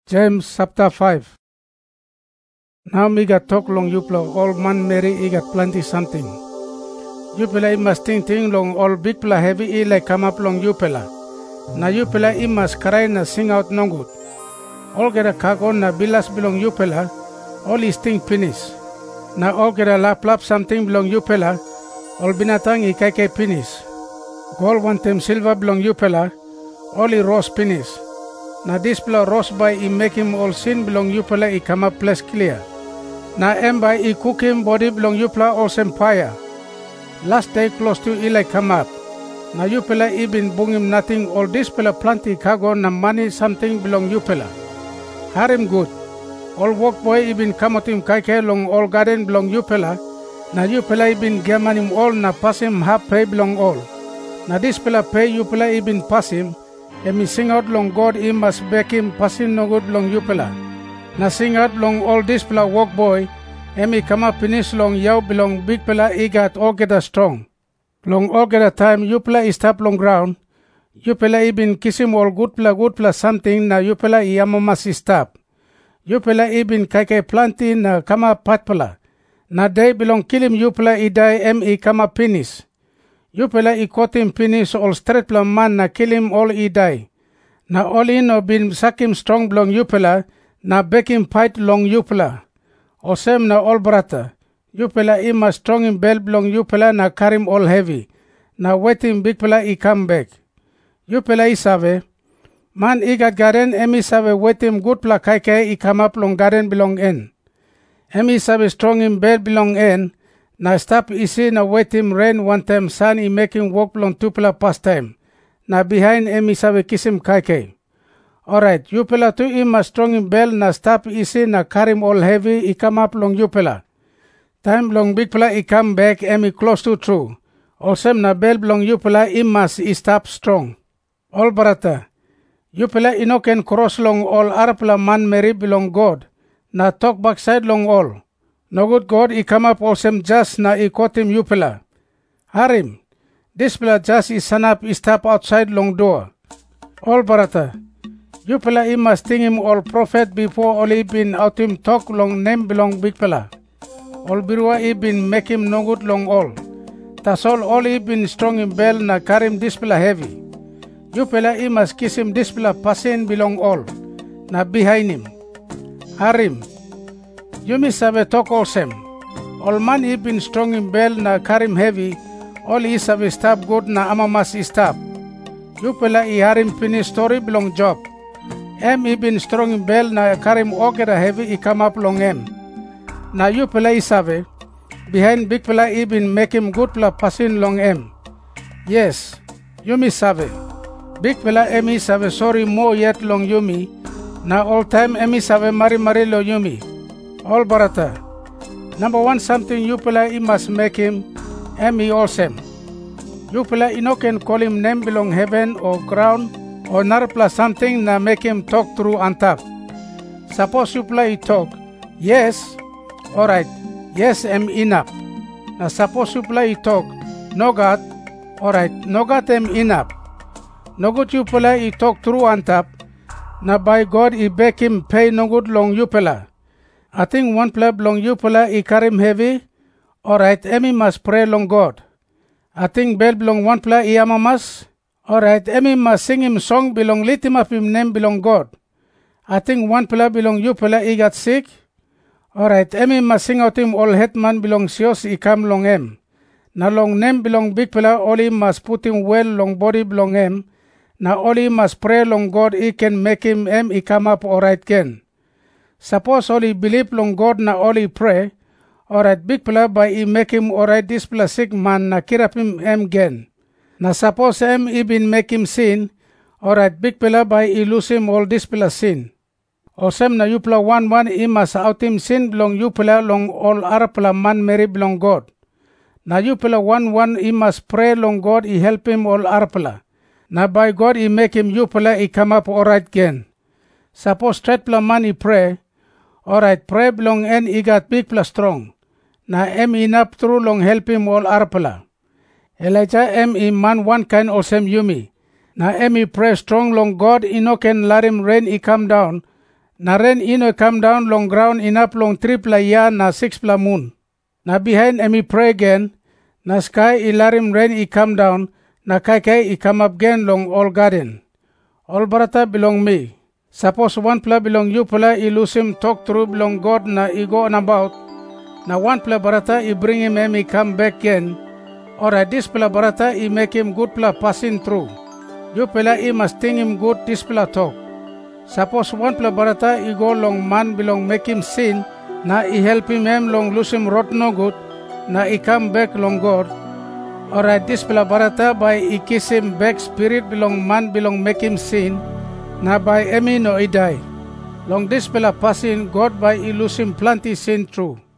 James chapter 5. Now me got talk long yupla all man Mary he got plenty something. Yupela must think long all big pla heavy he like come up long yupela. Na yupela he must cry na sing out no good. All get a cargo na bilas belong yupela, all his thing finish. Na all get a lap something belong yupela, all binatang he kake finish. Gold one time silver belong yupela, all he rose finish. Na this pla rose by he make him all sin belong yupela he come up place clear. Na by he cook him body belong yupela all same fire. Last day close to he like come up. Na yupela he been bring him nothing all this pela plenty cargo na money something belong yupela. Harim good. All work boy he been come at him kake long all garden belong yupela. Na yupela he been gaman him all na pass him half pay belong all. Na this pela pay yupela he been pass him. And me sing out long God he must back him passing no good long yupela. Na sing out long all this pela work boy. And me come up finish long yaw belong big pela he got all get a strong. Long all get a time yupela he stop long ground. Yupela he been kiss him all good pela something na yupela he amamas he stop. Yupela he been kake planty na come up pat pela. Na day belong kill him yupela he die he come up finish. Yupela he caught him finish all straight pla man na kill him all he die. Na all he no been sack him strong belong yupela na back him fight long yupela. O same na all brother. Yupela he must strong him bell belong yupela na carry him all heavy. Na wait him big pela he come back. Yupela he save. Man he got garden he save wait him good pla kake he come up long garden belong en. He save strong him bell belong en. Na stop isi na wait him rain one time sun he make him walk long two pela past time. Na behind he save kiss him kake. Alright, yupela tu he must strong him bell na stop isi na carry him all heavy he come up long yupela. Time long big pela he come back he close to true. Also na bell belong yupela he must he stop strong. All brother, yupela he no can cross long all arapla man Mary belong God. Na talk backside long all. No good God he come up also just na he caught him yupela. Harim, this pela just he son up he stop outside long door. All brother, yupela he must think him all prophet before all he been out him talk long name belong big pela. All birua he been make him no good long all. Tas all he been strong in bell na carry him this pela heavy. Yupela he must kiss him this pela passing belong all. Na behind him. Harim, you miss have talk awesome. All man he been strong in bell na carry him heavy. All he have stop good na amamas he stop. Yupela he harim finish story belong job. He been strong in bell na carry him all get a heavy he come up long Na yupela he save. Behind big pela he been make him good pela passing long Yes, yumi save. Big pela he save sorry more yet long yumi. Na all time he save mari lo yumi. All barata. Number one something yupela he must make him he awesome. Yupela he no can call him name belong heaven or ground or narpla something na make him talk through on top. Suppose yupela he talk. Yes. Alright. Yes, enough. Na suppose you play talk. No God. Alright, no God enough. No good you play he talk through on top. Na by God he back him pay no good long you pela. I think one play long you pela he carry him heavy. Alright, Emmy must pray long God. I think bell belong one play he amamas. Alright, Emmy must sing him song belong lit him up him name belong God. I think one play belong you pela he got sick. Alright, must sing out him all hetman belong sios he come long Na long name belong big pela all he must put him well long body belong Na all he must pray long God he can make him he come up alright again. Suppose all he believe long God na all he pray. Alright, big pela by he make him alright this pela sick man na kirap him again. Na suppose he been make him sin. Alright, big pela by he lose him all this pela sin. Osem na yupla one he must out him sin belong yupla long all arapla man Mary belong God. Na yupla one he must pray long God he help him all arapla. Na by God he make him yupla he come up alright again. Suppose straight pla man he pray. Alright pray belong he got big pla strong. Na enough through long help him all arapla. Elijah man one kind osem yumi. Na he pray strong long God he no can let him rain he come down. Na rain ino come down long ground enough long 3 year na 6 moon. Na behind emi pray again, na sky ilarim rain come down, na kai come up again long all garden. All barata belong me. Suppose one pla belong you pla lose him talk through belong God na go on about. Na one pla barata bring him emi come back again. Or this pla barata make him good pla passing through. You pla must think him good this pla talk. Suppose one pla barata go long man belong make him sin, na help him long lose him rot no good, na come back long God. Or this pla barata by kiss him back spirit belong man belong make him sin, na by emi no die. Long this pla passing God by lose him plenty sin through.